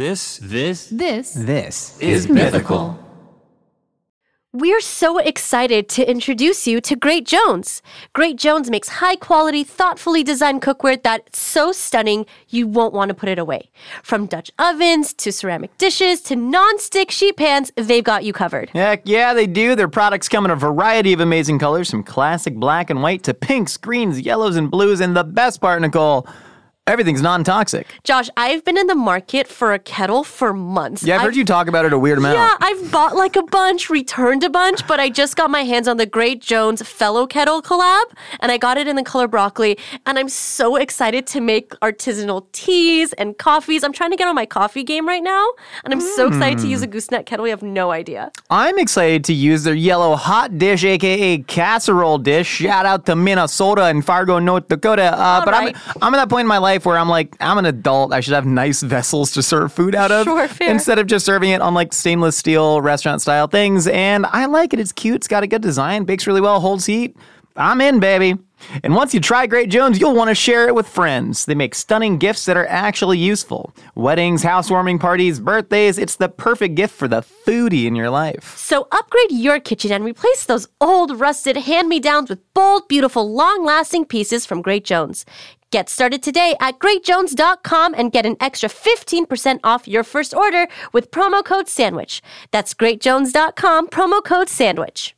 This is Mythical. We're so excited to introduce you to Great Jones. Great Jones makes high-quality, thoughtfully designed cookware that's so stunning you won't want to put it away. From Dutch ovens to ceramic dishes to non-stick sheet pans, they've got you covered. Heck yeah, they do. Their products come in a variety of amazing colors, from classic black and white to pinks, greens, yellows, and blues. And the best part, Nicole, everything's non-toxic. Josh, I've been in the market for a kettle for months. Yeah, I've heard you talk about it a weird amount. Yeah, I've bought like a bunch, returned a bunch, but I just got my hands on the Great Jones Fellow Kettle collab, and I got it in the color broccoli, and I'm so excited to make artisanal teas and coffees. I'm trying to get on my coffee game right now, and I'm so excited to use a gooseneck kettle. You have no idea. I'm excited to use their yellow hot dish, aka casserole dish. Shout out to Minnesota and Fargo, North Dakota. But right. I'm at that point in my life where I'm like, I'm an adult. I should have nice vessels to serve food out of. Sure, fair. Instead of just serving it on like stainless steel restaurant style things. And I like it. It's cute. It's got a good design. Bakes really well. Holds heat. I'm in, baby. And once you try Great Jones, you'll want to share it with friends. They make stunning gifts that are actually useful. Weddings, housewarming parties, birthdays. It's the perfect gift for the foodie in your life. So upgrade your kitchen and replace those old, rusted hand-me-downs with bold, beautiful, long-lasting pieces from Great Jones. Get started today at greatjones.com and get an extra 15% off your first order with promo code SANDWICH. That's greatjones.com, promo code SANDWICH.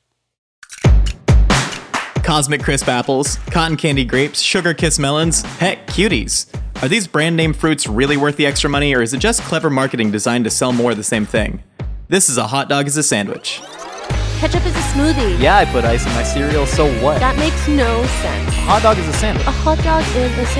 Cosmic Crisp apples, cotton candy grapes, sugar kiss melons, heck, cuties. Are these brand name fruits really worth the extra money, or is it just clever marketing designed to sell more of the same thing? This is A Hot Dog is a Sandwich. Ketchup is a smoothie. Yeah, I put ice in my cereal, so what? That makes no sense. A hot dog is a sandwich. A hot dog is a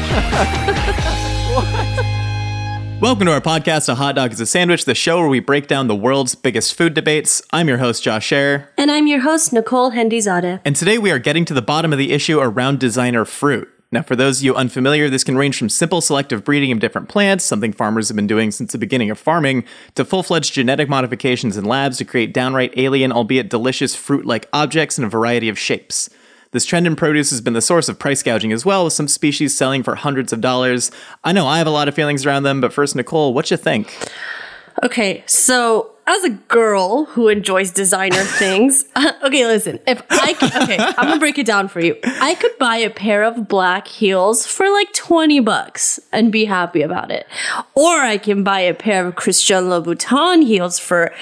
sandwich. Welcome to our podcast, A Hot Dog is a Sandwich, the show where we break down the world's biggest food debates. I'm your host, Josh Scherer. And I'm your host, Nicole Hendizadeh. And today we are getting to the bottom of the issue around designer fruit. Now, for those of you unfamiliar, this can range from simple selective breeding of different plants, something farmers have been doing since the beginning of farming, to full-fledged genetic modifications in labs to create downright alien, albeit delicious fruit-like objects in a variety of shapes. This trend in produce has been the source of price gouging as well, with some species selling for hundreds of dollars. I know I have a lot of feelings around them, but first, Nicole, what you think? Okay, so as a girl who enjoys designer things, okay, listen, I'm gonna break it down for you. I could buy a pair of black heels for like $20 and be happy about it. Or I can buy a pair of Christian Louboutin heels for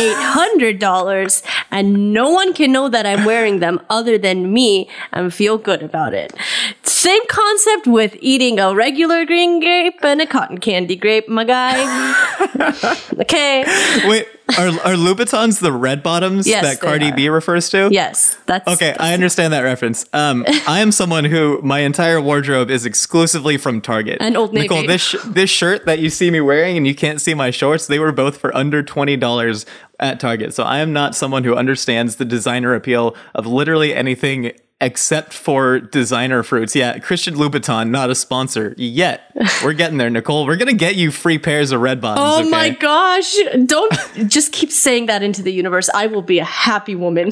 $800 and no one can know that I'm wearing them other than me and feel good about it. Same concept with eating a regular green grape and a cotton candy grape, my guy. Okay. Wait, are Louboutins the red bottoms that Cardi B refers to? Yes. Okay, I understand that reference. I am someone who, my entire wardrobe is exclusively from Target. And Old Navy. Nicole, this shirt that you see me wearing and you can't see my shorts, they were both for under $20 at Target. So I am not someone who understands the designer appeal of literally anything except for designer fruits. Yeah, Christian Louboutin, not a sponsor yet. We're getting there, Nicole. We're going to get you free pairs of red bottoms. Oh my gosh. Don't just keep saying that into the universe. I will be a happy woman.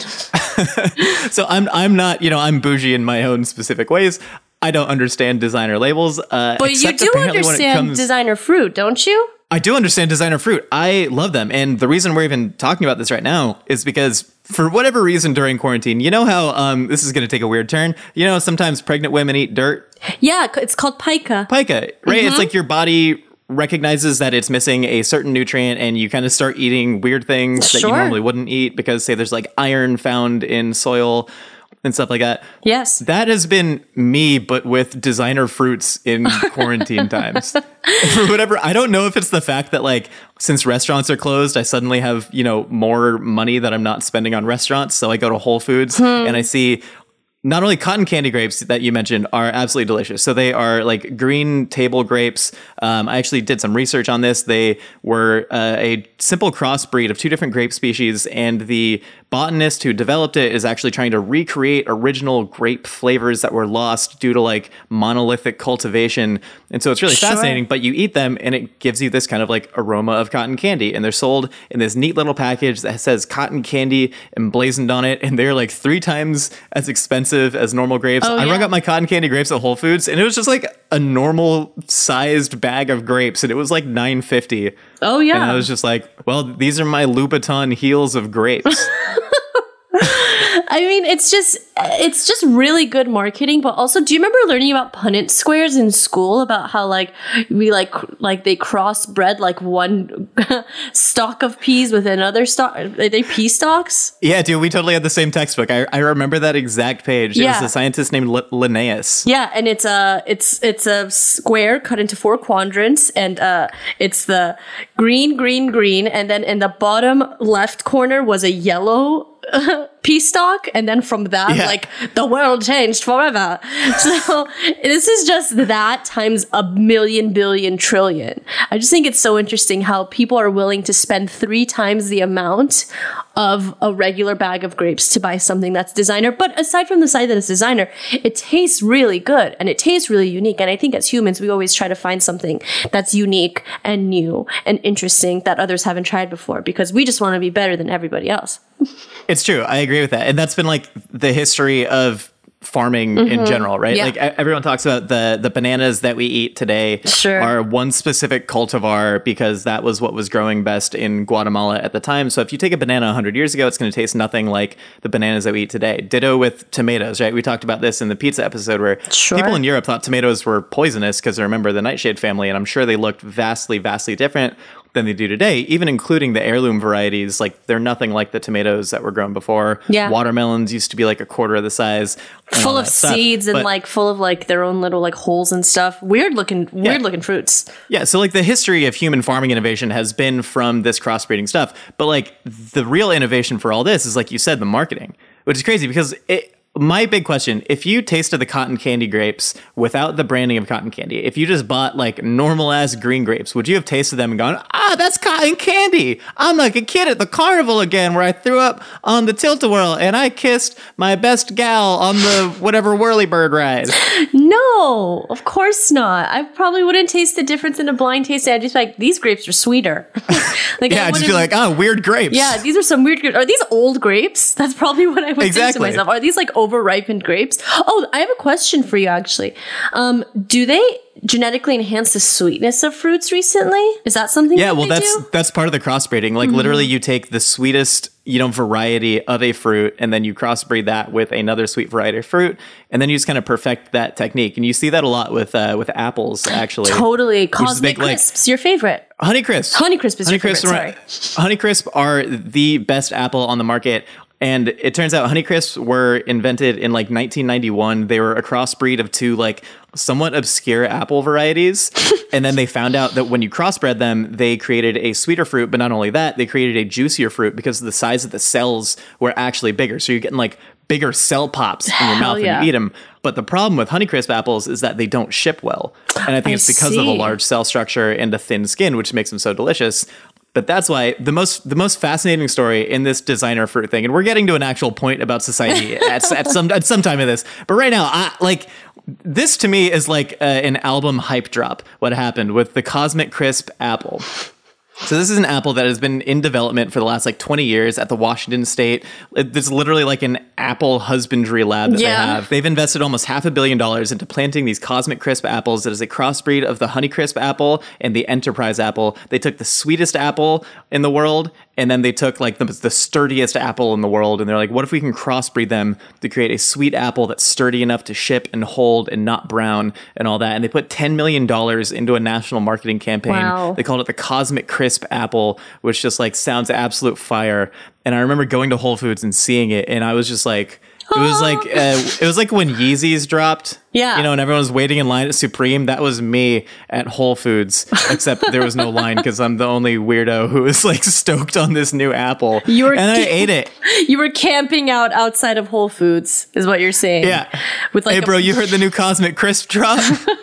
So I'm not, I'm bougie in my own specific ways. I don't understand designer labels. But you do understand designer fruit, don't you? I do understand designer fruit. I love them. And the reason we're even talking about this right now is because for whatever reason during quarantine, you know how, this is going to take a weird turn. You know, sometimes pregnant women eat dirt. Yeah, it's called pica. Pica, right? Mm-hmm. It's like your body recognizes that it's missing a certain nutrient and you kind of start eating weird things that you normally wouldn't eat because, say, there's like iron found in soil and stuff like that. Yes. That has been me, but with designer fruits in quarantine times. For whatever, I don't know if it's the fact that, like, since restaurants are closed, I suddenly have, more money that I'm not spending on restaurants. So I go to Whole Foods and I see not only cotton candy grapes that you mentioned are absolutely delicious. So they are like green table grapes. I actually did some research on this. They were a simple crossbreed of two different grape species, and the botanist who developed it is actually trying to recreate original grape flavors that were lost due to like monolithic cultivation. And so it's really fascinating, but you eat them and it gives you this kind of like aroma of cotton candy. And they're sold in this neat little package that says cotton candy emblazoned on it. And they're like 3 times as expensive expensive as normal grapes. Oh, I yeah. got my cotton candy grapes at Whole Foods, and it was just like a normal sized bag of grapes, and it was like $9.50. Oh, yeah. And I was just like, well, these are my Louboutin heels of grapes. I mean, it's just really good marketing. But also, do you remember learning about Punnett squares in school, about how like we like they crossbred like one stalk of peas with another stalk? Are they pea stalks? Yeah, dude, we totally had the same textbook. I remember that exact page. It Yeah. was a scientist named Linnaeus. Yeah, and it's a square cut into 4 quadrants, and it's the green, and then in the bottom left corner was a yellow pea stalk, and then from that, Yeah. like, the world changed forever. So this is just that times a million, billion, trillion. I just think it's so interesting how people are willing to spend 3 times the amount of a regular bag of grapes to buy something that's designer. But aside from the side that it's designer, it tastes really good and it tastes really unique. And I think as humans, we always try to find something that's unique and new and interesting that others haven't tried before, because we just want to be better than everybody else. It's true. I agree with that. And that's been like the history of farming in general, right? Yeah. Like everyone talks about the bananas that we eat today Sure. are one specific cultivar because that was what was growing best in Guatemala at the time. So if you take a banana 100 years ago, it's going to taste nothing like the bananas that we eat today. Ditto with tomatoes, right? We talked about this in the pizza episode where Sure. people in Europe thought tomatoes were poisonous because they remember the nightshade family, and I'm sure they looked vastly, vastly different than they do today, even including the heirloom varieties. Like, they're nothing like the tomatoes that were grown before. Yeah. Watermelons used to be like a quarter of the size. and Full all of that stuff. seeds and But- like full of like their own little like holes and stuff. Weird looking fruits. Yeah, so like the history of human farming innovation has been from this crossbreeding stuff. But like the real innovation for all this is, like you said, the marketing, which is crazy because my big question, if you tasted the cotton candy grapes without the branding of cotton candy, if you just bought like normal ass green grapes, would you have tasted them and gone, that's cotton candy. I'm like a kid at the carnival again where I threw up on the tilt-a-whirl and I kissed my best gal on the whatever whirly-bird ride. No, of course not. I probably wouldn't taste the difference in a blind taste. I'd just be like, these grapes are sweeter. Like, Yeah, I I'd just be wouldn't- like, weird grapes. yeah, these are some weird grapes. Are these old grapes? That's probably what I would think to Exactly. myself. Are these like over-ripened grapes? Oh, I have a question for you, actually. Do they genetically enhance the sweetness of fruits recently? Is that something Yeah, that well, they do? that's part of the crossbreeding. Like literally, you take the sweetest variety of a fruit, and then you crossbreed that with another sweet variety of fruit, and then you just kind of perfect that technique. And you see that a lot with apples, actually. Totally. is Cosmic big, like- Crisps, your favorite. Honeycrisp. Honeycrisp is your favorite, sorry. Honeycrisp are the best apple on the market. And it turns out Honeycrisps were invented in like 1991. They were a crossbreed of 2 like somewhat obscure apple varieties. And then they found out that when you crossbred them, they created a sweeter fruit. But not only that, they created a juicier fruit because the size of the cells were actually bigger. So you're getting like bigger cell pops in your mouth yeah. when you eat them. But the problem with Honeycrisp apples is that they don't ship well. And I think I it's because of the see. large cell structure and the thin skin, which makes them so delicious. But that's why the most fascinating story in this designer fruit thing, and we're getting to an actual point about society at some time in this. But right now, this to me is like an album hype drop. What happened with the Cosmic Crisp apple? So this is an apple that has been in development for the last like 20 years at the Washington State. It's literally like an apple husbandry lab that Yeah. they have. They've invested almost $500 million into planting these Cosmic Crisp apples. That is a crossbreed of the Honeycrisp apple and the Enterprise apple. They took the sweetest apple in the world, and then they took like the sturdiest apple in the world, and they're like, what if we can crossbreed them to create a sweet apple that's sturdy enough to ship and hold and not brown and all that? And they put $10 million into a national marketing campaign. Wow. They called it the Cosmic Crisp apple, which just like sounds absolute fire. And I remember going to Whole Foods and seeing it, and I was just like, it was like when Yeezys dropped. Yeah. And everyone was waiting in line at Supreme. That was me at Whole Foods, except there was no line because I'm the only weirdo who was like stoked on this new apple. And I ate it. You were camping out outside of Whole Foods, is what you're saying. Yeah. With like Hey, bro, you heard the new Cosmic Crisp drop?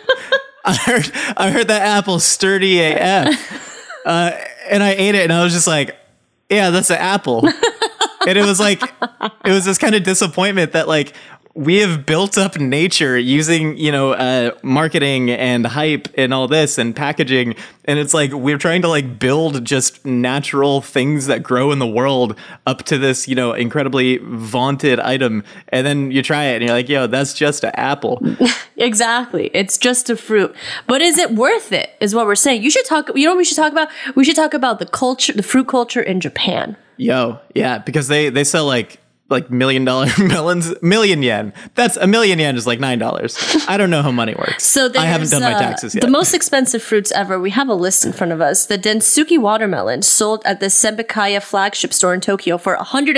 I heard that apple's sturdy AF. And I ate it, and I was just like, yeah, that's an apple. And it was this kind of disappointment that like we have built up nature using, marketing and hype and all this and packaging. And it's like we're trying to like build just natural things that grow in the world up to this, incredibly vaunted item. And then you try it and you're like, yo, that's just an apple. Exactly. It's just a fruit. But is it worth it is what we're saying. You should talk, what we should talk about? We should talk about the fruit culture in Japan. Yo, yeah, because they sell like $1 million melons, million yen. That's $1 million yen is like $9. I don't know how money works. So I haven't done my taxes yet. The most expensive fruits ever. We have a list in front of us. The Densuki watermelon sold at the Sembikaya flagship store in Tokyo for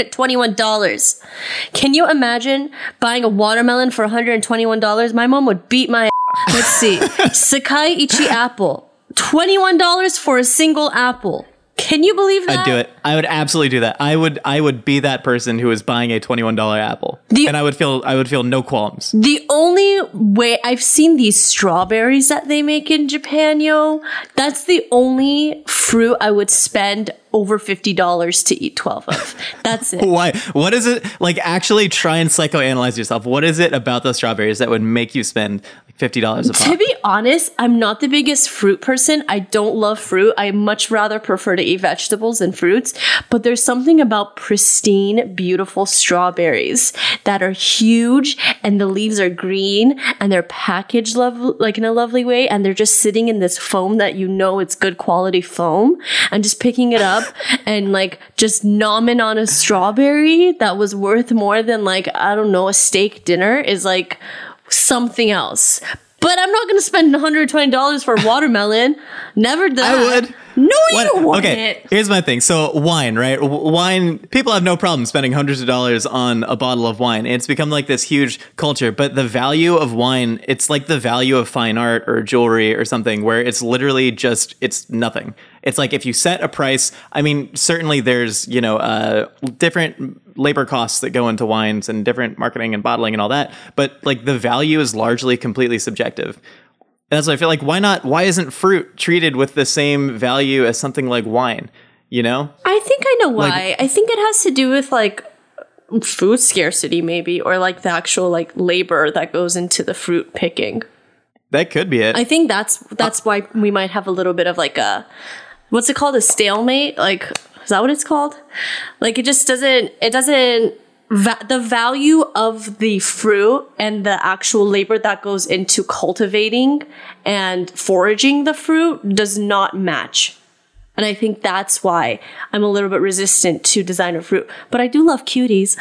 $121. Can you imagine buying a watermelon for $121? My mom would beat my ass. Let's see. Sakai Ichi apple. $21 for a single apple. Can you believe that? I'd do it. I would absolutely do that. I would be that person who is buying a $21 apple. And I would feel no qualms. The only way I've seen these strawberries that they make in Japan, that's the only fruit I would spend over $50 to eat 12 of. That's it. Why? What is it? Like, actually try and psychoanalyze yourself. What is it about those strawberries that would make you spend $50 a pop? To be honest, I'm not the biggest fruit person. I don't love fruit. I much rather prefer to eat vegetables than fruits. But there's something about pristine, beautiful strawberries that are huge and the leaves are green and they're packaged like in a lovely way. And they're just sitting in this foam that it's good quality foam. And just picking it up and like just nomming on a strawberry that was worth more than like, I don't know, a steak dinner is like something else. But I'm not going to spend $120 for a watermelon. Never done. I would. No, you wouldn't. Okay, here's my thing. So wine, right? Wine, people have no problem spending hundreds of dollars on a bottle of wine. It's become like this huge culture. But the value of wine, it's like the value of fine art or jewelry or something where it's literally just, it's nothing. It's like if you set a price, I mean, certainly there's, different labor costs that go into wines and different marketing and bottling and all that. But like the value is largely completely subjective. And that's why I feel like why isn't fruit treated with the same value as something like wine? I think I know why. I think it has to do with like food scarcity maybe, or like the actual like labor that goes into the fruit picking. That could be it. I think that's why we might have a little bit of like a, what's it called? A stalemate? Like, is that what it's called? Like it doesn't the value of the fruit and the actual labor that goes into cultivating and foraging the fruit does not match. And I think that's why I'm a little bit resistant to designer fruit. But I do love cuties.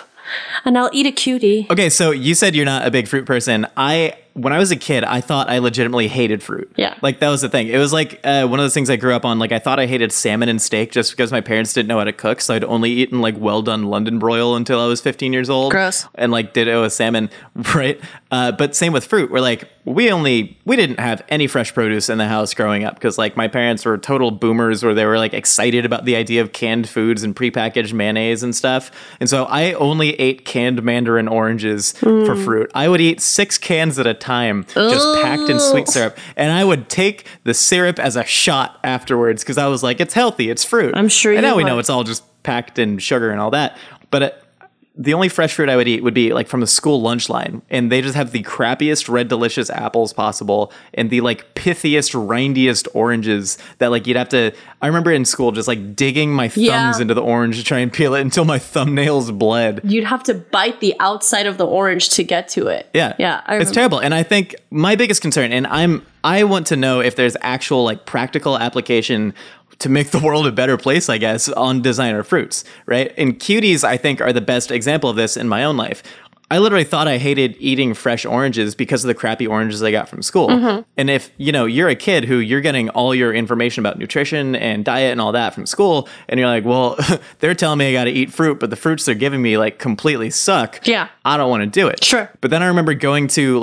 And I'll eat a cutie. Okay, so you said you're not a big fruit person. When I was a kid, I thought I legitimately hated fruit. Yeah. Like, that was the thing. It was like one of those things I grew up on. Like, I thought I hated salmon and steak just because my parents didn't know how to cook. So I'd only eaten, like, well-done London broil until I was 15 years old. Gross. And, like, ditto with salmon, right? But same with fruit. We're like, we didn't have any fresh produce in the house growing up because, like, my parents were total boomers where they were, like, excited about the idea of canned foods and prepackaged mayonnaise and stuff. And so I only ate canned mandarin oranges for fruit. I would eat 6 cans at a time, just packed in sweet syrup. And I would take the syrup as a shot afterwards because I was like, it's healthy, it's fruit. I'm sure and you now we would. know it's all just packed in sugar and all that. But the only fresh fruit I would eat would be like from the school lunch line. And they just have the crappiest Red Delicious apples possible and the like pithiest, rindiest oranges that like you'd have to, I remember in school just like digging my thumbs into the orange to try and peel it until my thumbnails bled. You'd have to bite the outside of the orange to get to it. Yeah. Yeah. I It's terrible. And I think my biggest concern, and I want to know if there's actual like practical application to make the world a better place, I guess, on designer fruits, right? And cuties, I think, are the best example of this in my own life. I literally thought I hated eating fresh oranges because of the crappy oranges I got from school. Mm-hmm. And if, you're a kid who you're getting all your information about nutrition and diet and all that from school, and you're like, well, they're telling me I got to eat fruit, but the fruits they're giving me like completely suck. Yeah. I don't want to do it. Sure. But then I remember going to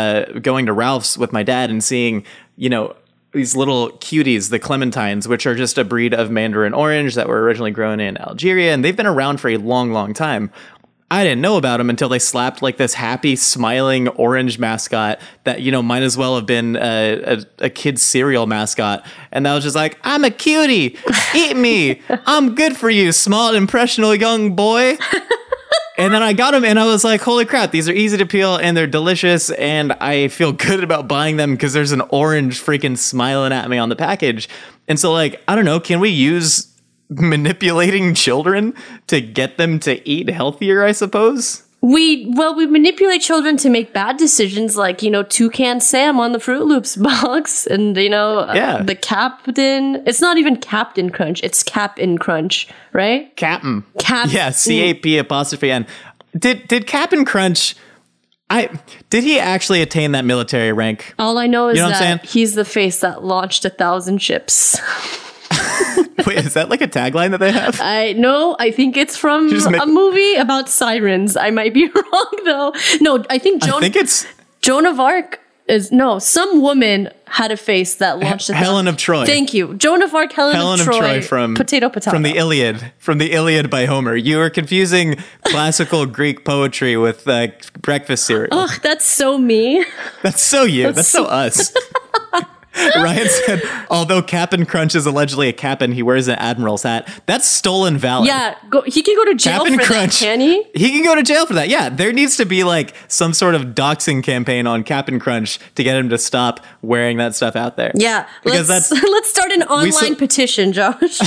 Ralph's with my dad and seeing, these little cuties, the clementines, which are just a breed of mandarin orange that were originally grown in Algeria, and they've been around for a long, long time. I didn't know about them until they slapped like this happy, smiling orange mascot that, might as well have been a kid's cereal mascot. And I was just like, I'm a cutie. Eat me. I'm good for you, small, impressionable young boy. And then I got them and I was like, holy crap, these are easy to peel and they're delicious. And I feel good about buying them because there's an orange freaking smiling at me on the package. And so like, I don't know, can we use manipulating children to get them to eat healthier, I suppose? We manipulate children to make bad decisions, like, Toucan Sam on the Fruit Loops box, and the Captain. It's not even Captain Crunch; it's Cap'n Crunch, right? Cap'n. Cap. Yeah, CAP''N. Did Cap'n Crunch? Did he actually attain that military rank? All I know is You know what I'm that saying? he's the face that launched 1,000 ships. Wait, is that like a tagline that they have? I think it's from Just a movie about sirens. I might be wrong though. No, I think it's Joan of Arc some woman had a face that launched Helen of Troy. Thank you. Joan of Arc, Helen of Troy from Potato. From the Iliad by Homer. You are confusing classical Greek poetry with breakfast cereal. Ugh, that's so me. That's so you. That's so us. Ryan said, although Cap'n Crunch is allegedly a cap'n, he wears an admiral's hat. That's stolen valor. Yeah, he can go to jail Cap'n for Crunch, that, can he? He can go to jail for that. Yeah, there needs to be like some sort of doxing campaign on Cap'n Crunch to get him to stop wearing that stuff out there. Yeah, because let's start an online petition, Josh.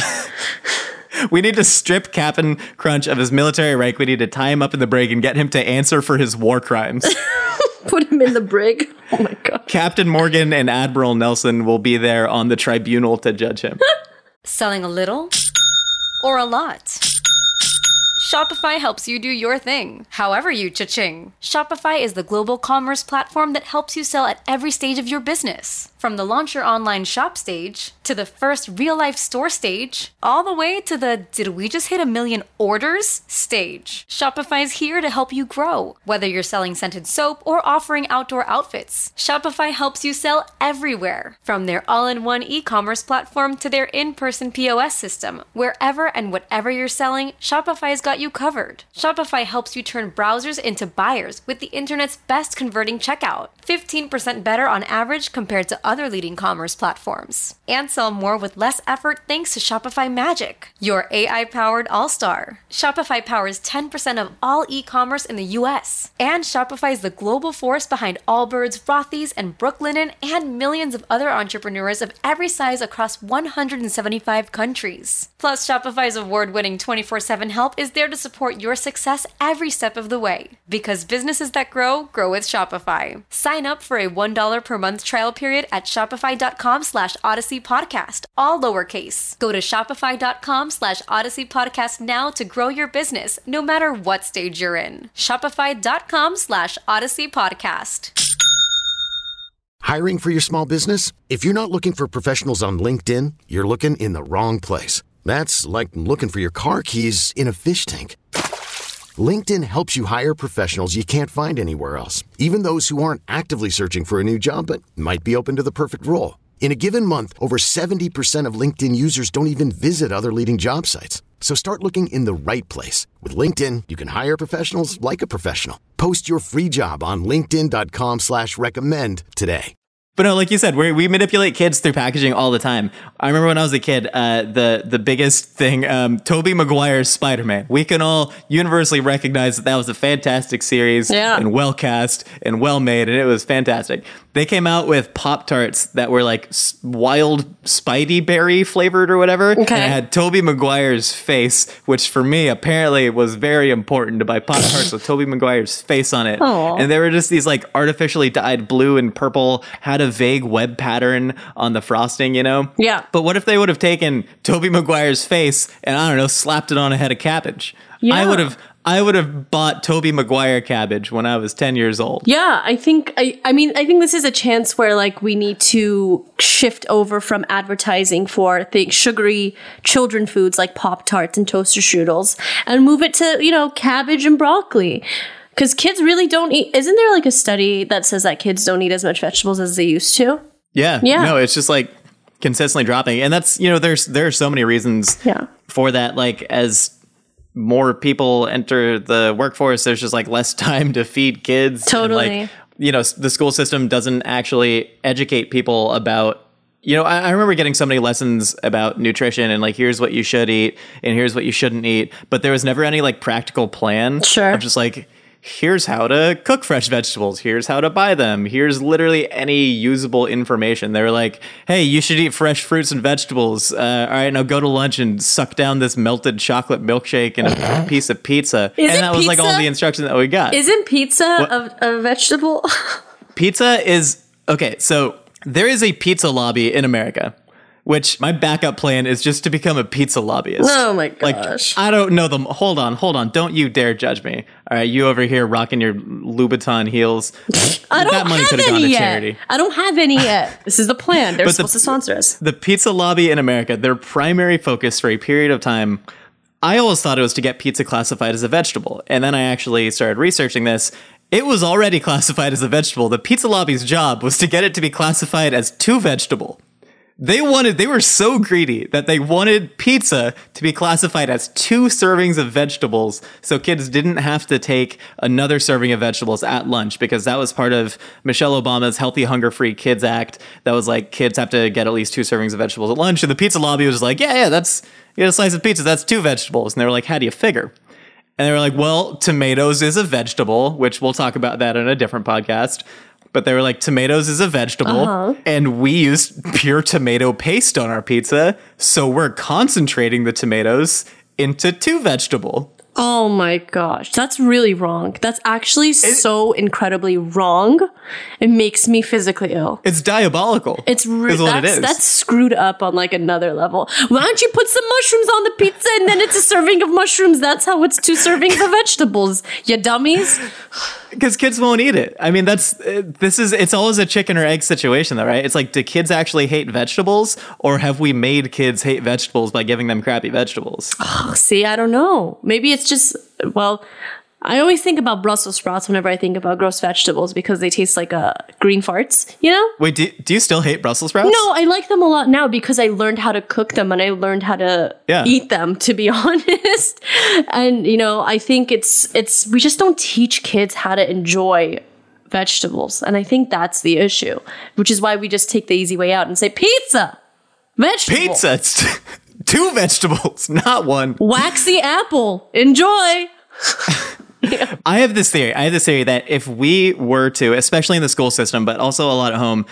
We need to strip Cap'n Crunch of his military rank. We need to tie him up in the brig and get him to answer for his war crimes. Put him in the brig. Oh my god. Captain Morgan and Admiral Nelson will be there on the tribunal to judge him. Selling a little or a lot? Shopify helps you do your thing, however you cha-ching. Shopify is the global commerce platform that helps you sell at every stage of your business. From the launch your online shop stage, to the first real-life store stage, all the way to the did we just hit 1 million orders stage. Shopify's here to help you grow. Whether you're selling scented soap or offering outdoor outfits, Shopify helps you sell everywhere. From their all-in-one e-commerce platform to their in-person POS system, wherever and whatever you're selling, Shopify's got you covered. Shopify helps you turn browsers into buyers with the internet's best converting checkout. 15% better on average compared to other leading commerce platforms. And sell more with less effort thanks to Shopify Magic, your AI-powered all-star. Shopify powers 10% of all e-commerce in the US. And Shopify is the global force behind Allbirds, Rothy's, and Brooklinen, and millions of other entrepreneurs of every size across 175 countries. Plus, Shopify's award-winning 24/7 help is there to support your success every step of the way. Because businesses that grow with Shopify. Sign up for a $1 per month trial period at shopify.com/Odyssey Podcast, all lowercase. Go to shopify.com/Odyssey Podcast now to grow your business, no matter what stage you're in. Shopify.com/Odyssey Podcast. Hiring for your small business? If you're not looking for professionals on LinkedIn, you're looking in the wrong place. That's like looking for your car keys in a fish tank. LinkedIn helps you hire professionals you can't find anywhere else, even those who aren't actively searching for a new job but might be open to the perfect role. In a given month, over 70% of LinkedIn users don't even visit other leading job sites. So start looking in the right place. With LinkedIn, you can hire professionals like a professional. Post your free job on linkedin.com/recommend today. But no, like you said, we manipulate kids through packaging all the time. I remember when I was a kid, the biggest thing, Tobey Maguire's Spider-Man. We can all universally recognize that was a fantastic series and well cast and well made, and it was fantastic. They came out with Pop-Tarts that were like wild Spidey berry flavored or whatever. Okay. And it had Tobey Maguire's face, which for me apparently was very important to buy Pop-Tarts with Tobey Maguire's face on it. Aww. And they were just these like artificially dyed blue and purple, had a vague web pattern on the frosting, you know? Yeah. But what if they would have taken Tobey Maguire's face and, I don't know, slapped it on a head of cabbage? Yeah. I would have bought Tobey Maguire cabbage when I was 10 years old. Yeah, I think this is a chance where like we need to shift over from advertising for sugary children foods like Pop-Tarts and toaster strudels and move it to, cabbage and broccoli. Because kids really don't eat. Isn't there like a study that says that kids don't eat as much vegetables as they used to? Yeah. No, it's just like consistently dropping. And that's, there are so many reasons for that. Like as more people enter the workforce, there's just like less time to feed kids. Totally. And, like, the school system doesn't actually educate people about I remember getting so many lessons about nutrition and like, here's what you should eat and here's what you shouldn't eat. But there was never any like practical plan. Sure. Of just like, here's how to cook fresh vegetables. Here's how to buy them. Here's literally any usable information. They were like, hey, you should eat fresh fruits and vegetables. All right, now go to lunch and suck down this melted chocolate milkshake and a piece of pizza. And that was like all the instruction that we got. Isn't pizza a vegetable? Pizza is, okay, so there is a pizza lobby in America, which my backup plan is just to become a pizza lobbyist. Oh my gosh. Like, I don't know them. Hold on. Don't you dare judge me. All right, you over here rocking your Louboutin heels. I don't that money have could have gone any to yet. charity. I don't have any yet. This is the plan. They're But supposed to sponsor us. The pizza lobby in America, their primary focus for a period of time, I always thought it was to get pizza classified as a vegetable. And then I actually started researching this. It was already classified as a vegetable. The pizza lobby's job was to get it to be classified as too vegetable. They were so greedy that they wanted pizza to be classified as 2 servings of vegetables so kids didn't have to take another serving of vegetables at lunch, because that was part of Michelle Obama's Healthy Hunger Free Kids Act. That was like, kids have to get at least 2 servings of vegetables at lunch. And the pizza lobby was like, yeah, that's, you get a slice of pizza, that's 2 vegetables. And they were like, how do you figure? And they were like, well, tomatoes is a vegetable, which we'll talk about that in a different podcast. But they were like, tomatoes is a vegetable, and we used pure tomato paste on our pizza, so we're concentrating the tomatoes into 2 vegetable. Oh my gosh, that's really wrong. That's actually so incredibly wrong. It makes me physically ill. It's diabolical. It's what that's screwed up on like another level. Why don't you put some mushrooms on the pizza and then it's a serving of mushrooms? That's how it's 2 servings of vegetables. You dummies. Because kids won't eat it. I mean, it's always a chicken or egg situation though, right? It's like, do kids actually hate vegetables, or have we made kids hate vegetables by giving them crappy vegetables? Oh, see, I don't know. Maybe it's just, well, I always think about Brussels sprouts whenever I think about gross vegetables because they taste like green farts, you know? Wait, do you still hate Brussels sprouts? No, I like them a lot now because I learned how to cook them and I learned how to eat them, to be honest. And, I think it's we just don't teach kids how to enjoy vegetables. And I think that's the issue, which is why we just take the easy way out and say, pizza, vegetable. Pizza, it's 2 vegetables, not 1. Waxy apple, enjoy. I have this theory that if we were to, especially in the school system, but also a lot at home,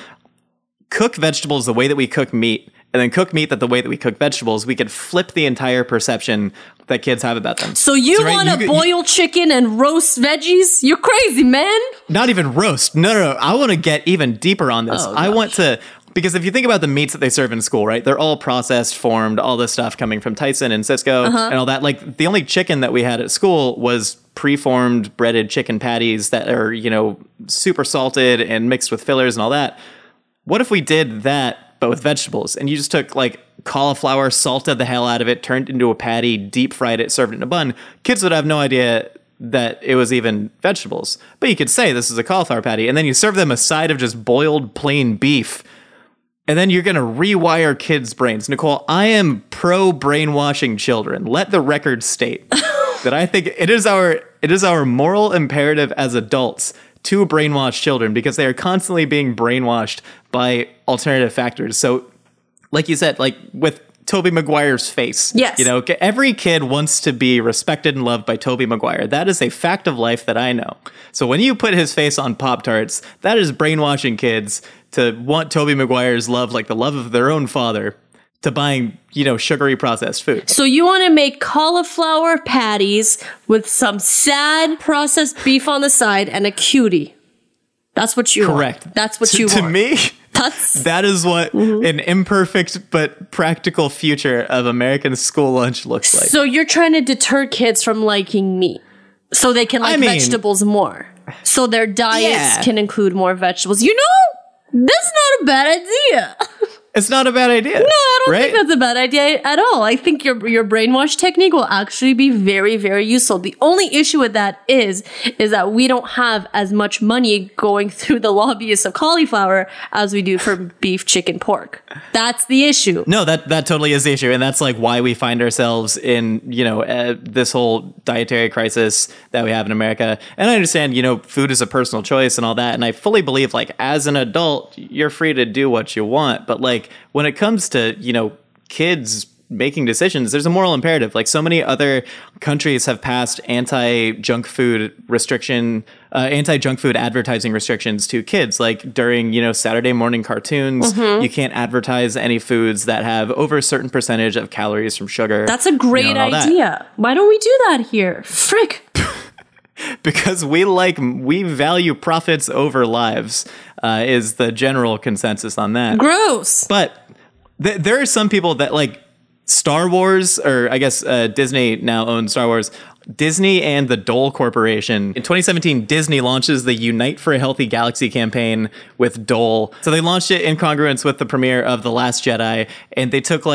cook vegetables the way that we cook meat, and then cook meat the way that we cook vegetables, we could flip the entire perception that kids have about them. So you want to boil chicken and roast veggies? You're crazy, man. Not even roast. No. I want to get even deeper on this. I want to... Because if you think about the meats that they serve in school, right? They're all processed, formed, all this stuff coming from Tyson and Cisco and all that. Like, the only chicken that we had at school was preformed breaded chicken patties that are, super salted and mixed with fillers and all that. What if we did that, but with vegetables? And you just took, like, cauliflower, salted the hell out of it, turned it into a patty, deep fried it, served it in a bun. Kids would have no idea that it was even vegetables. But you could say this is a cauliflower patty, and then you serve them a side of just boiled plain beef. And then you're going to rewire kids' brains. Nicole, I am pro brainwashing children. Let the record state that I think it is our moral imperative as adults to brainwash children, because they are constantly being brainwashed by alternative factors. So, like you said, like with Tobey Maguire's face. Yes. Every kid wants to be respected and loved by Tobey Maguire. That is a fact of life that I know. So when you put his face on Pop-Tarts, that is brainwashing kids to want Tobey Maguire's love like the love of their own father, to buying, sugary processed food. So you want to make cauliflower patties with some sad processed beef on the side and a cutie. That's what you Correct. want. That's what you want. To me, that is what an imperfect but practical future of American school lunch looks like. So you're trying to deter kids from liking meat so they can like vegetables more. So their diets can include more vegetables. That's not a bad idea. It's not a bad idea. No, I don't think that's a bad idea at all. I think your brainwash technique will actually be very, very useful. The only issue with that is that we don't have as much money going through the lobbyists of cauliflower as we do for beef, chicken, pork. That's the issue. No, that totally is the issue. And that's like why we find ourselves in, this whole dietary crisis that we have in America. And I understand, food is a personal choice and all that. And I fully believe, like, as an adult, you're free to do what you want. But like, like when it comes to, kids making decisions, there's a moral imperative. Like so many other countries have passed anti-junk food advertising restrictions to kids. Like during, Saturday morning cartoons, you can't advertise any foods that have over a certain percentage of calories from sugar. That's a great idea. Why don't we do that here? Frick. Because we value profits over lives, is the general consensus on that. Gross. But there are some people that like Star Wars, or I guess Disney now owns Star Wars. Disney and the Dole Corporation. In 2017, Disney launches the Unite for a Healthy Galaxy campaign with Dole. So they launched it in congruence with the premiere of The Last Jedi, and they took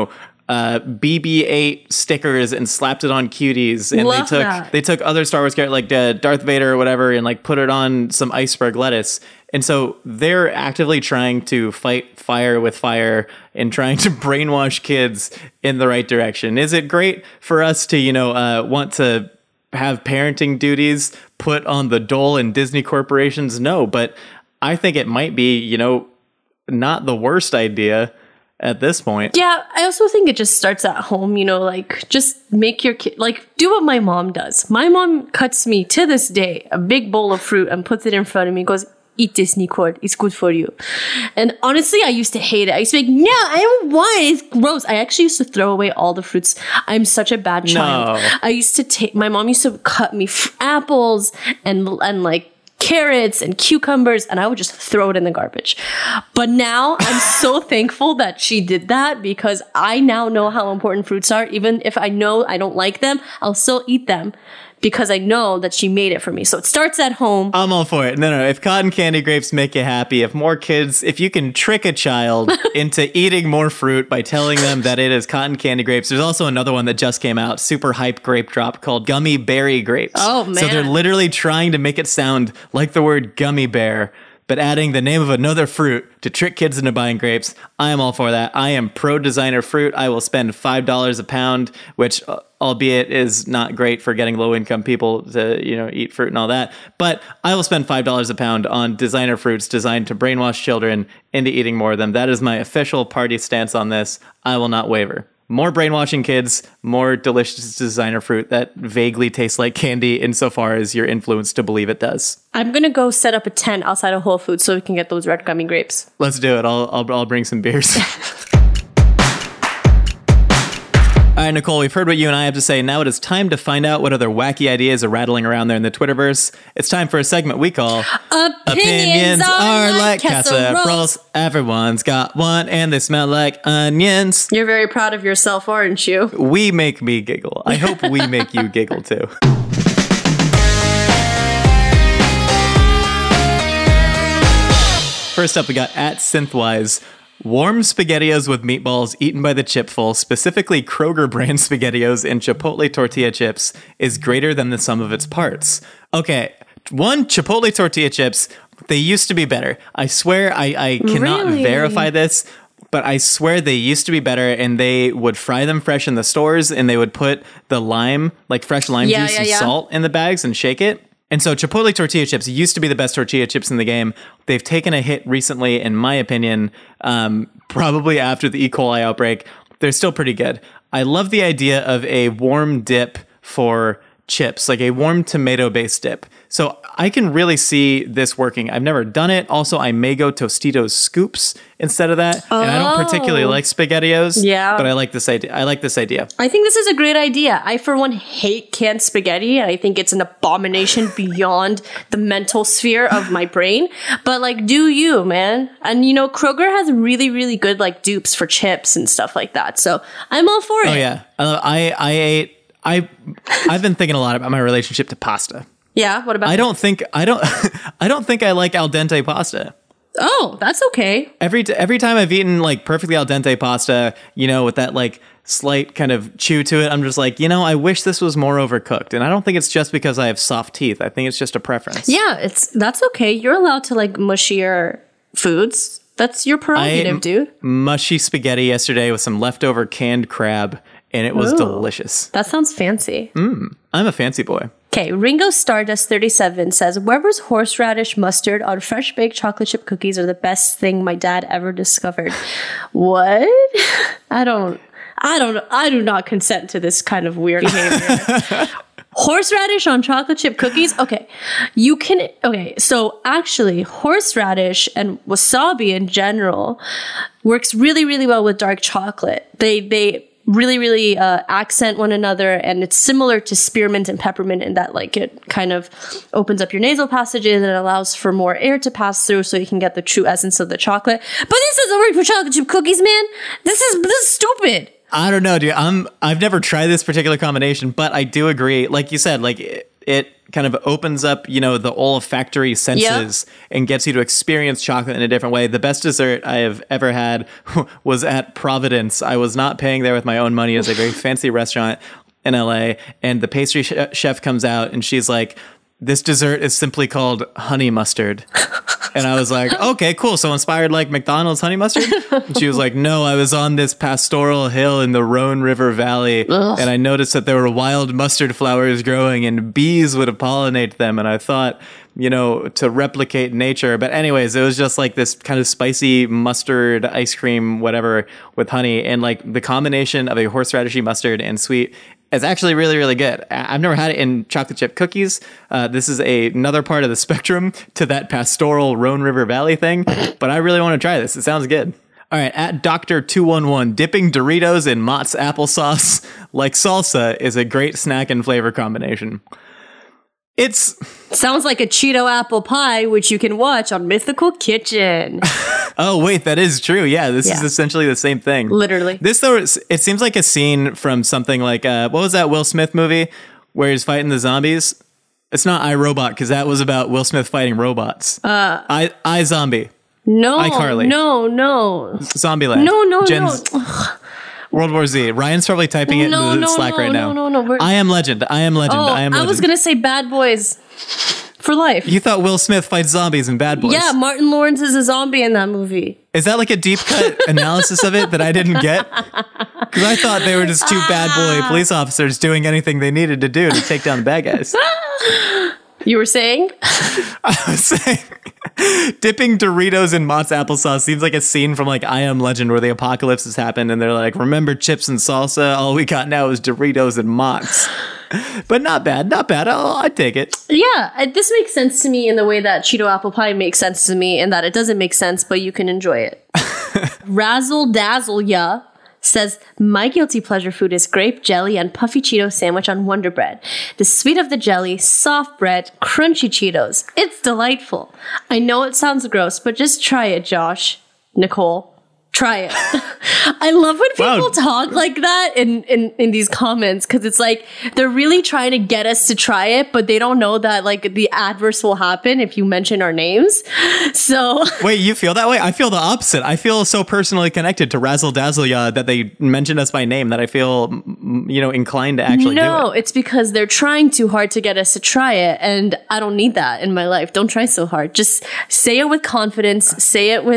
BB-8 stickers and slapped it on cuties, and they took other Star Wars characters like Darth Vader or whatever, and like put it on some iceberg lettuce. And so they're actively trying to fight fire with fire and trying to brainwash kids in the right direction. Is it great for us to want to have parenting duties put on the Dole and Disney corporations? No, but I think it might be not the worst idea at this point. Yeah, I also think it just starts at home, just make your kid, do what my mom does. My mom cuts me, to this day, a big bowl of fruit and puts it in front of me and goes, eat this, Nicole. It's good for you. And honestly, I used to hate it. I used to be like, no, I don't want it. It's gross. I actually used to throw away all the fruits. I'm such a bad child. No. I used to my mom used to cut me apples and carrots and cucumbers, and I would just throw it in the garbage. But now I'm so thankful that she did that, because I now know how important fruits are. Even if I know I don't like them, I'll still eat them, because I know that she made it for me. So it starts at home. I'm all for it. No. If cotton candy grapes make you happy, if you can trick a child into eating more fruit by telling them that it is cotton candy grapes. There's also another one that just came out, super hype grape drop, called gummy berry grapes. Oh, man. So they're literally trying to make it sound like the word gummy bear, but adding the name of another fruit to trick kids into buying grapes. I am all for that. I am pro designer fruit. I will spend $5 a pound, which albeit is not great for getting low income people to, eat fruit and all that. But I will spend $5 a pound on designer fruits designed to brainwash children into eating more of them. That is my official party stance on this. I will not waver. More brainwashing kids, more delicious designer fruit that vaguely tastes like candy insofar as you're influenced to believe it does. I'm going to go set up a tent outside of Whole Foods so we can get those red gummy grapes. Let's do it. I'll bring some beers. All right, Nicole, we've heard what you and I have to say. Now it is time to find out what other wacky ideas are rattling around there in the Twitterverse. It's time for a segment we call Opinions are like casseroles. Everyone's got one and they smell like onions. You're very proud of yourself, aren't you? We make me giggle. I hope we make you giggle too. First up, we got @Synthwise. Warm SpaghettiOs with meatballs eaten by the chipful, specifically Kroger brand SpaghettiOs and Chipotle tortilla chips, is greater than the sum of its parts. Okay, Chipotle tortilla chips, they used to be better. I swear I cannot verify this, but I swear they used to be better, and they would fry them fresh in the stores, and they would put the lime, like fresh lime juice and salt in the bags and shake it. And so Chipotle tortilla chips used to be the best tortilla chips in the game. They've taken a hit recently, in my opinion, probably after the E. coli outbreak. They're still pretty good. I love the idea of a warm dip for chips, like a warm tomato-based dip. So I can really see this working. I've never done it. Also, I may go Tostitos scoops instead of that. And I don't particularly like SpaghettiOs. Yeah. But I like this idea. I think this is a great idea. I, for one, hate canned spaghetti. I think it's an abomination beyond the mental sphere of my brain. But, do you, man? And, Kroger has really, really good, dupes for chips and stuff like that. So I'm all for it. Oh, yeah. I've been thinking a lot about my relationship to pasta. Yeah, what about I don't think I like al dente pasta. Oh, that's okay. Every time I've eaten perfectly al dente pasta, with that slight kind of chew to it, I'm just I wish this was more overcooked. And I don't think it's just because I have soft teeth. I think it's just a preference. Yeah, that's okay. You're allowed to mushier foods. That's your prerogative, dude. Mushy spaghetti yesterday with some leftover canned crab, and it was delicious. That sounds fancy. I'm a fancy boy. Okay, Ringo Stardust 37 says Weber's horseradish mustard on fresh baked chocolate chip cookies are the best thing my dad ever discovered. What? I do not consent to this kind of weird behavior. Horseradish on chocolate chip cookies? Okay. So actually horseradish and wasabi in general works really, really well with dark chocolate. They really, really accent one another, and it's similar to spearmint and peppermint in that like it kind of opens up your nasal passages and it allows for more air to pass through so you can get the true essence of the chocolate. But this doesn't work for chocolate chip cookies, man. This is stupid. I don't know, dude. I've never tried this particular combination, but I do agree. Like you said, like it kind of opens up, the olfactory senses and gets you to experience chocolate in a different way. The best dessert I have ever had was at Providence. I was not paying there with my own money. It was a very fancy restaurant in LA, and the pastry chef comes out and she's like, "This dessert is simply called honey mustard." And I was like, okay, cool. So inspired like McDonald's honey mustard? And she was like, no, I was on this pastoral hill in the Rhone River Valley. Ugh. And I noticed that there were wild mustard flowers growing and bees would pollinate them. And I thought, to replicate nature. But anyways, it was just like this kind of spicy mustard ice cream, whatever, with honey. And like the combination of a horseradishy mustard and sweet, it's actually really, really good. I've never had it in chocolate chip cookies. This is another part of the spectrum to that pastoral Rhone River Valley thing, but I really want to try this. It sounds good. All right, at Dr211, dipping Doritos in Mott's applesauce like salsa is a great snack and flavor combination. Sounds like a Cheeto apple pie, which you can watch on Mythical Kitchen. Oh, wait, that is true. Yeah, this is essentially the same thing. Literally. This, though, it seems like a scene from something like, what was that Will Smith movie where he's fighting the zombies? It's not iRobot, because that was about Will Smith fighting robots. iZombie. No. iCarly. No. Zombieland. No. World War Z. Ryan's probably typing it in the Slack right now. No. I Am Legend. Oh, I was going to say Bad Boys for Life. You thought Will Smith fights zombies in Bad Boys. Yeah, Martin Lawrence is a zombie in that movie. Is that like a deep cut analysis of it that I didn't get? Because I thought they were just two bad boy police officers doing anything they needed to do to take down the bad guys. You were saying? I was saying, dipping Doritos in Mott's applesauce seems like a scene from like I Am Legend where the apocalypse has happened and they're like, remember chips and salsa? All we got now is Doritos and Mott's. But not bad. I'd take it. Yeah, this makes sense to me in the way that Cheeto apple pie makes sense to me, in that it doesn't make sense, but you can enjoy it. Razzle Dazzle Ya says, my guilty pleasure food is grape jelly and puffy Cheeto sandwich on Wonder Bread. The sweet of the jelly, soft bread, crunchy Cheetos. It's delightful. I know it sounds gross, but just try it, Josh. Nicole. Try it. I love when people talk like that in these comments, because it's like they're really trying to get us to try it, but they don't know that like the adverse will happen if you mention our names. So wait, you feel that way? I feel the opposite. I feel so personally connected to Razzle Dazzle Ya that they mentioned us by name that I feel inclined to actually do it. No, it's because they're trying too hard to get us to try it, and I don't need that in my life. Don't try so hard. Just say it with confidence. Say it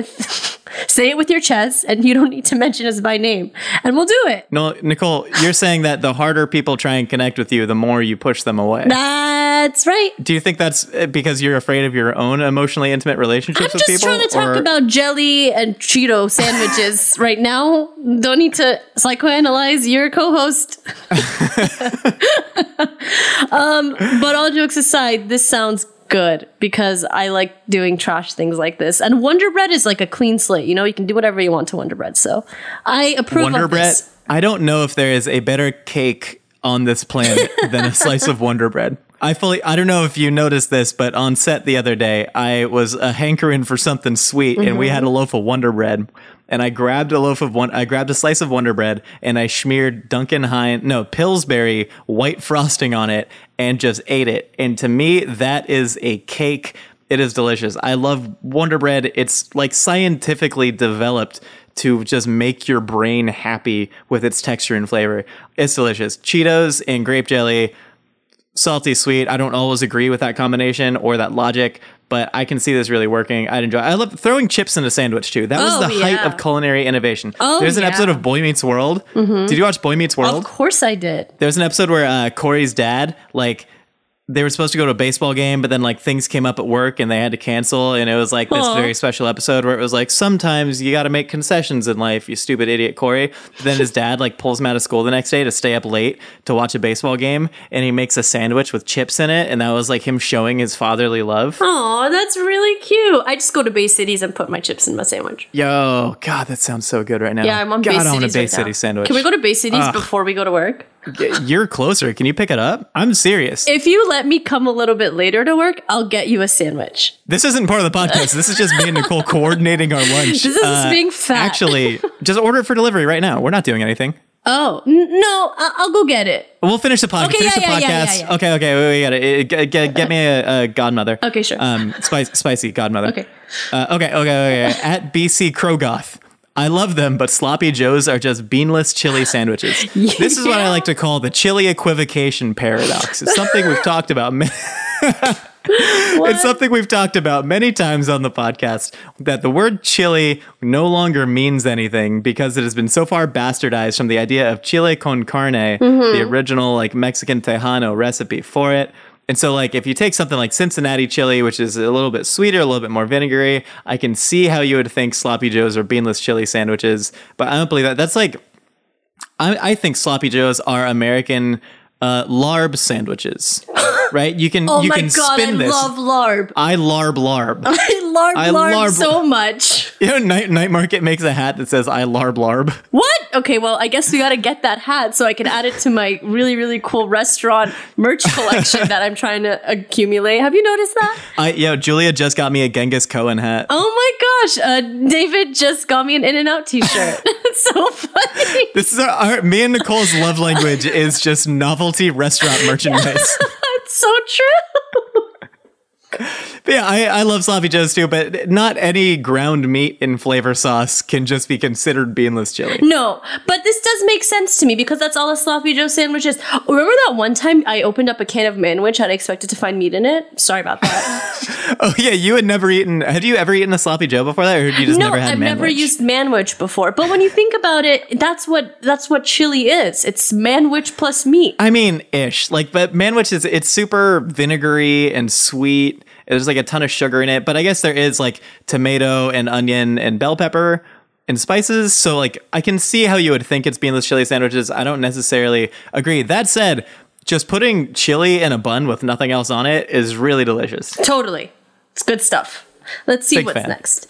with your chest. And you don't need to mention us by name. And we'll do it. No, Nicole, you're saying that the harder people try and connect with you, the more you push them away. That's right. Do you think that's because you're afraid of your own emotionally intimate relationships with people? I'm just trying to talk about jelly and Cheeto sandwiches right now. Don't need to psychoanalyze your co-host. But all jokes aside, this sounds good because I like doing trash things like this. And Wonder Bread is like a clean slate. You can do whatever you want to Wonder Bread. So I approve of this. I don't know if there is a better cake on this planet than a slice of Wonder Bread. I don't know if you noticed this, but on set the other day, I was hankering for something sweet, and we had a loaf of Wonder Bread. And I grabbed a slice of Wonder Bread and I smeared Pillsbury white frosting on it and just ate it. And to me, that is a cake. It is delicious. I love Wonder Bread. It's like scientifically developed to just make your brain happy with its texture and flavor. It's delicious. Cheetos and grape jelly, salty sweet. I don't always agree with that combination or that logic, but I can see this really working. I'd enjoy it. I love throwing chips in a sandwich too. That was the height of culinary innovation. There's an episode of Boy Meets World. Mm-hmm. Did you watch Boy Meets World? Of course I did. There's an episode where Corey's dad they were supposed to go to a baseball game, but then like things came up at work and they had to cancel. And it was like this very special episode where it was like, sometimes you got to make concessions in life, you stupid idiot, Corey. But then his dad like pulls him out of school the next day to stay up late to watch a baseball game. And he makes a sandwich with chips in it. And that was like him showing his fatherly love. Oh, that's really cute. I just go to Bay Cities and put my chips in my sandwich. Yo, God, that sounds so good right now. Yeah, I'm on God, Bay I want a Cities Bay right City now. sandwich. Can we go to Bay Cities before we go to work? You're closer. Can you pick it up? I'm serious. If you let me come a little bit later to work, I'll get you a sandwich. This isn't part of the podcast. This is just me and Nicole coordinating our lunch. This is us being fat. Actually, just order it for delivery right now. We're not doing anything. Oh, no, I'll go get it. We'll finish the podcast. Okay, finish the yeah. podcast. Okay. We got it. Get me a godmother. Okay, sure. Spicy godmother. Okay. Okay. At BC Krogoth. I love them, but Sloppy Joes are just beanless chili sandwiches. Yeah. This is what I like to call the chili equivocation paradox. It's something we've talked about. It's something we've talked about many times on the podcast, that the word chili no longer means anything because it has been so far bastardized from the idea of chile con carne, the original like Mexican Tejano recipe for it. And so, like, if you take something like Cincinnati chili, which is a little bit sweeter, a little bit more vinegary, I can see how you would think Sloppy Joes are beanless chili sandwiches. But I don't believe that. That's like, I think Sloppy Joes are American larb sandwiches, right? You can Oh you my can God, spin I this. love larb. I larb. I love larb so much. You know, Night Market makes a hat that says I larb. What? Okay, well, I guess we got to get that hat so I can add it to my really, really cool restaurant merch collection that I'm trying to accumulate. Have you noticed that? Julia just got me a Genghis Cohen hat. Oh my gosh, David just got me an In-N-Out t-shirt. It's so funny. This is me and Nicole's love language is just novelty restaurant merchandise. It's so true. But yeah, I love Sloppy Joes too, but not any ground meat in flavor sauce can just be considered beanless chili. No, but this does make sense to me because that's all a Sloppy Joe sandwich is. Remember that one time I opened up a can of Manwich and I expected to find meat in it? Sorry about that. Oh yeah, you had never eaten. Had you ever eaten a Sloppy Joe before that, or had you just never had I've Manwich? never used Manwich before. But when you think about it, that's what chili is. It's Manwich plus meat. I mean, ish. Like, but Manwich it's super vinegary and sweet. There's like a ton of sugar in it, but I guess there is like tomato and onion and bell pepper and spices. So like I can see how you would think it's beanless chili sandwiches. I don't necessarily agree. That said, just putting chili in a bun with nothing else on it is really delicious. Totally. It's good stuff. Let's see Big what's fan. next.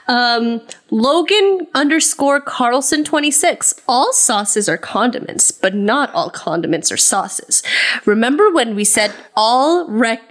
Logan_Carlson26. All sauces are condiments, but not all condiments are sauces. Remember when we said all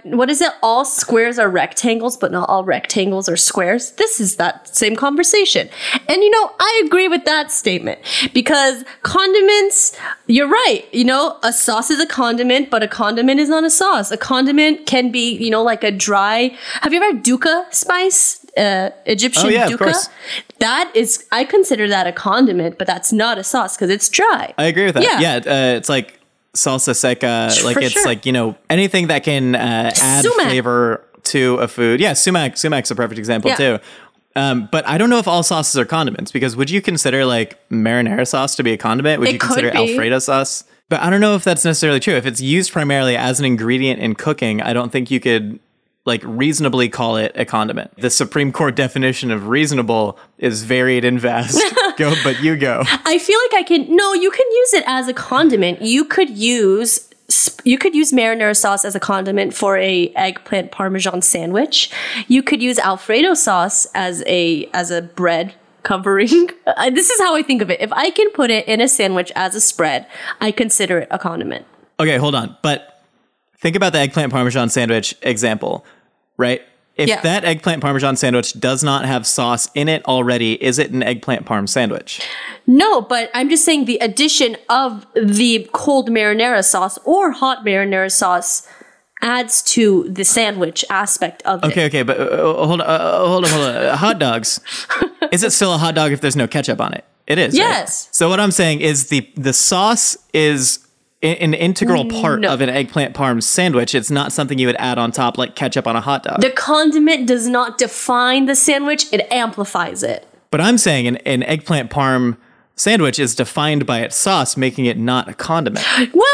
squares are rectangles, but not all rectangles are squares? This is that same conversation. And I agree with that statement because condiments, you're right. A sauce is a condiment, but a condiment is not a sauce. A condiment can be, like a dry, have you ever had dukkha spice? Egyptian of dukkha. course. That is, I consider that a condiment, but that's not a sauce because it's dry. I agree with that. Yeah. It's like salsa seca. Like For it's sure. like, anything that can add Sumac. flavor to a food. Yeah, sumac's a perfect example Yeah. too. But I don't know if all sauces are condiments because would you consider like marinara sauce to be a condiment? Would It you could consider be. Alfredo sauce? But I don't know if that's necessarily true. If it's used primarily as an ingredient in cooking, I don't think you could like reasonably call it a condiment. The Supreme Court definition of reasonable is varied and vast. But you go. I feel like you can use it as a condiment. You could use marinara sauce as a condiment for a eggplant parmesan sandwich. You could use Alfredo sauce as a bread covering. This is how I think of it. If I can put it in a sandwich as a spread, I consider it a condiment. Okay, hold on. But think about the eggplant parmesan sandwich example, right? If Yeah. that eggplant parmesan sandwich does not have sauce in it already, is it an eggplant parm sandwich? No, but I'm just saying the addition of the cold marinara sauce or hot marinara sauce adds to the sandwich aspect of it. Okay, but hold on. Hot dogs. Is it still a hot dog if there's no ketchup on it? It is. Yes. Right? So what I'm saying is the sauce is an integral part No. of an eggplant parm sandwich. It's not something you would add on top like ketchup on a hot dog. The condiment does not define the sandwich, it amplifies it. But I'm saying an eggplant parm sandwich is defined by its sauce, making it not a condiment. Well,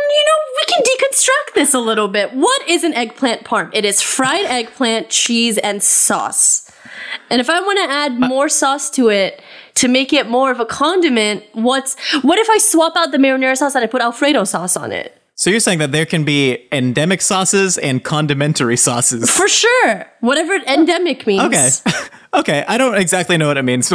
we can deconstruct this a little bit. What is an eggplant parm? It is fried eggplant, cheese, and sauce. And if I want to add more sauce to it to make it more of a condiment, what if I swap out the marinara sauce and I put Alfredo sauce on it? So you're saying that there can be endemic sauces and condimentary sauces? For sure. Whatever endemic means. Okay. Okay, I don't exactly know what it means.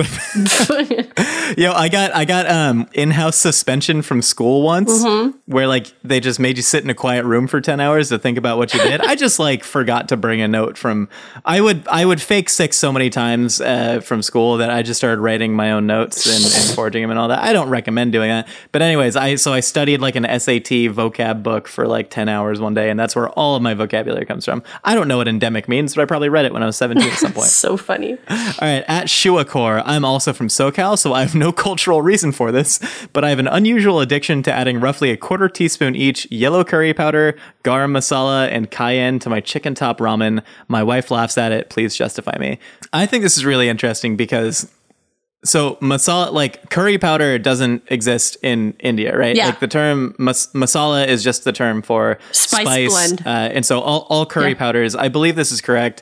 I got in-house suspension from school once, where like they just made you sit in a quiet room for 10 hours to think about what you did. I just like forgot to bring a note from. I would fake sick so many times from school that I just started writing my own notes and forging them and all that. I don't recommend doing that. But anyways, I studied like an SAT vocab book for like 10 hours one day, and that's where all of my vocabulary comes from. I don't know what endemic means, but I probably read it when I was 17 at some point. So funny. All right, at Shuakor, I'm also from SoCal, so I have no cultural reason for this, but I have an unusual addiction to adding roughly a quarter teaspoon each yellow curry powder, garam masala, and cayenne to my chicken top ramen. My wife laughs at it. Please justify me. I think this is really interesting because so masala, like curry powder doesn't exist in India, right? Yeah. Like the term masala is just the term for Spice blend. And so all curry powders, I believe this is correct.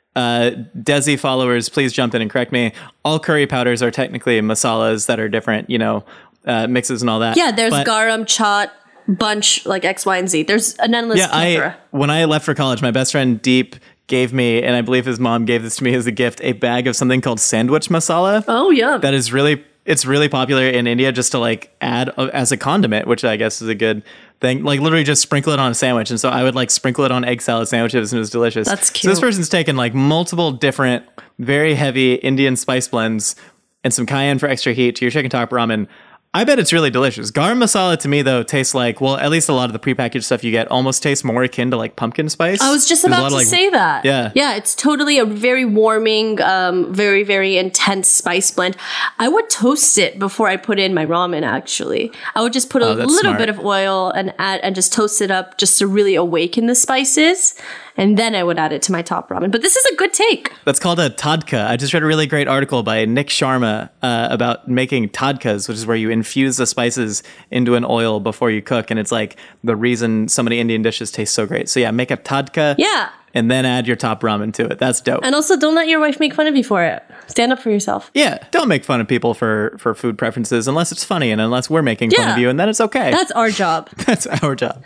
Desi followers, please jump in and correct me. All curry powders are technically masalas that are different, mixes and all that. Yeah, there's garam, chaat, bunch, like X, Y, and Z. There's an endless plethora. When I left for college, my best friend Deep gave me, and I believe his mom gave this to me as a gift, a bag of something called sandwich masala. Oh, yeah. That is it's really popular in India just to like add as a condiment, which I guess is a good thing. Like literally just sprinkle it on a sandwich. And so I would like sprinkle it on egg salad sandwiches and it was delicious. That's cute. So this person's taken like multiple different, very heavy Indian spice blends and some cayenne for extra heat to your chicken top ramen. I bet it's really delicious. Garam masala to me though tastes like, well, at least a lot of the prepackaged stuff you get almost tastes more akin to like pumpkin spice. I was just about to say that. Yeah. Yeah, it's totally a very warming, very, very intense spice blend. I would toast it before I put in my ramen, actually. I would just put a little bit of oil and just toast it up just to really awaken the spices. And then I would add it to my top ramen. But this is a good take. That's called a tadka. I just read a really great article by Nick Sharma about making tadkas, which is where you infuse the spices into an oil before you cook. And it's like the reason so many Indian dishes taste so great. So yeah, make a tadka. Yeah. And then add your top ramen to it. That's dope. And also, don't let your wife make fun of you for it. Stand up for yourself. Yeah, don't make fun of people for food preferences unless it's funny and unless we're making fun of you, and then it's okay. That's our job. That's our job.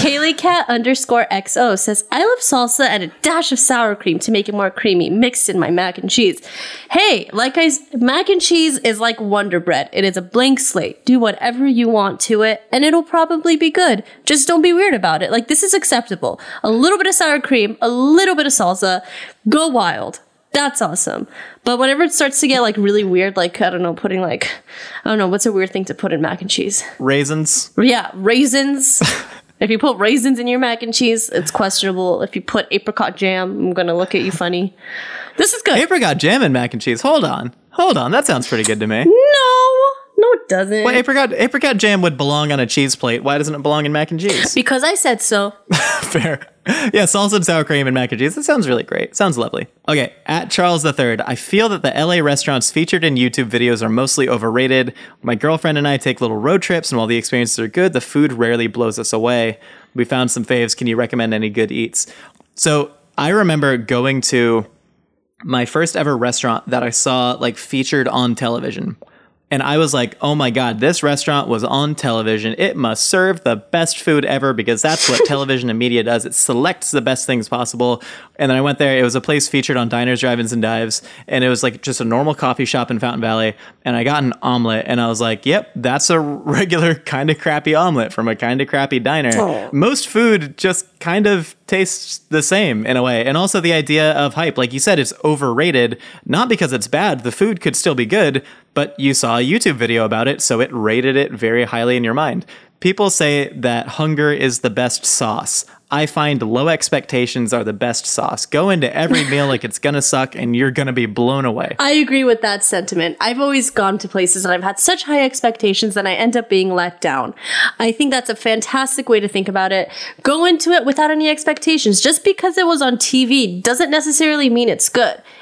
KayleeCat_XO says, I love salsa and a dash of sour cream to make it more creamy, mixed in my mac and cheese. Hey, mac and cheese is like Wonder Bread. It is a blank slate. Do whatever you want to it, and it'll probably be good. Just don't be weird about it. Like, this is acceptable. A little bit of sour cream, a little bit of salsa, go wild. That's awesome. But whenever it starts to get like really weird, like, I don't know, putting like, I don't know, what's a weird thing to put in mac and cheese? Raisins. Yeah, raisins. If you put raisins in your mac and cheese, it's questionable. If you put apricot jam, I'm going to look at you funny. This is good. Apricot jam and mac and cheese. Hold on. That sounds pretty good to me. No, it doesn't. Well, apricot jam would belong on a cheese plate. Why doesn't it belong in mac and cheese? Because I said so. Fair. Yeah, salsa and sour cream and mac and cheese. That sounds really great. Sounds lovely. Okay, at Charles III, I feel that the LA restaurants featured in YouTube videos are mostly overrated. My girlfriend and I take little road trips, and while the experiences are good, the food rarely blows us away. We found some faves. Can you recommend any good eats? So I remember going to my first ever restaurant that I saw like featured on television. And I was like, oh my God, this restaurant was on television. It must serve the best food ever because that's what television and media does. It selects the best things possible. And then I went there. It was a place featured on Diners, Drive-Ins, and Dives. And it was like just a normal coffee shop in Fountain Valley. And I got an omelet. And I was like, yep, that's a regular kind of crappy omelet from a kind of crappy diner. Oh. Most food just kind of tastes the same in a way. And also the idea of hype. Like you said, it's overrated. Not because it's bad. The food could still be good. But you saw a YouTube video about it, so it rated it very highly in your mind. People say that hunger is the best sauce. I find low expectations are the best sauce. Go into every meal like it's gonna suck and you're gonna be blown away. I agree with that sentiment. I've always gone to places and I've had such high expectations that I end up being let down. I think that's a fantastic way to think about it. Go into it without any expectations. Just because it was on TV doesn't necessarily mean it's good.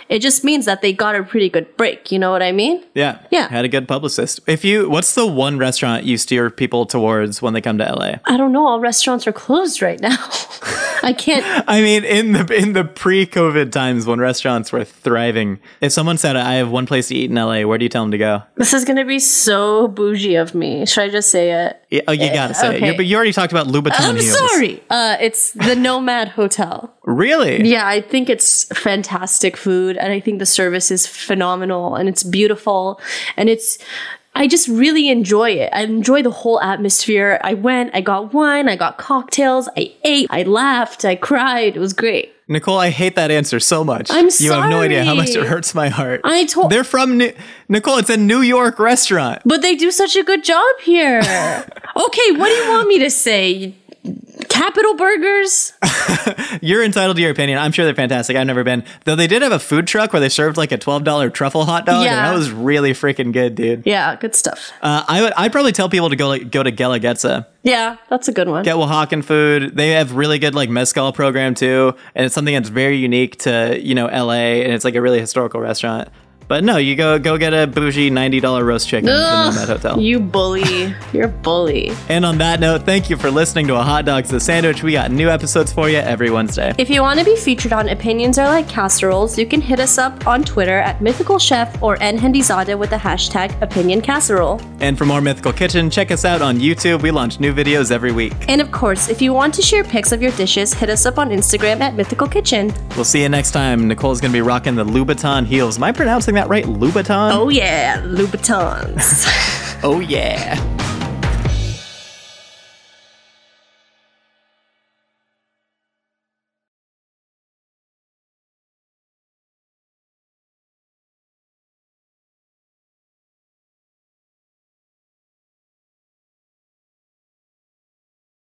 it just means that they got a pretty good break. You know what I mean? Yeah. Yeah. Had a good publicist. What's the one restaurant you steer people towards when they come to LA? I don't know. All restaurants are closed right now. I can't. I mean, in the pre-COVID times when restaurants were thriving, if someone said, I have one place to eat in LA, where do you tell them to go? This is going to be so bougie of me. Should I just say it? Yeah, oh, you gotta say okay. it. But you already talked about Louboutin I'm heels. sorry. It's the Nomad Hotel. Really? Yeah, I think it's fantastic food, and I think the service is phenomenal, and it's beautiful, and I just really enjoy it. I enjoy the whole atmosphere. I went, I got wine, I got cocktails, I ate, I laughed, I cried. It was great. Nicole, I hate that answer so much. I'm You have no idea how sorry. much it hurts my heart. They're from Nicole, it's a New York restaurant. But they do such a good job here. Okay, what do you want me to say? Capital Burgers? You're entitled to your opinion. I'm sure they're fantastic. I've never been. Though they did have a food truck where they served like a $12 truffle hot dog. Yeah. And that was really freaking good, dude. Yeah, good stuff. I'd probably tell people to go to Guelaguetza. Yeah, that's a good one. Get Oaxacan food. They have really good like mezcal program too. And it's something that's very unique to, LA. And it's like a really historical restaurant. But no, you go get a bougie $90 roast chicken in the Nomad Hotel. You bully. You're a bully. And on that note, thank you for listening to A Hot Dog's the Sandwich. We got new episodes for you every Wednesday. If you want to be featured on Opinions Are Like Casseroles, you can hit us up on Twitter at Mythical Chef or nhandizada with the hashtag Opinion Casserole. And for more Mythical Kitchen, check us out on YouTube. We launch new videos every week. And of course, if you want to share pics of your dishes, hit us up on Instagram at Mythical Kitchen. We'll see you next time. Nicole's going to be rocking the Louboutin heels. Am I pronouncing that right? Louboutin? Oh yeah, Louboutins. Oh, yeah.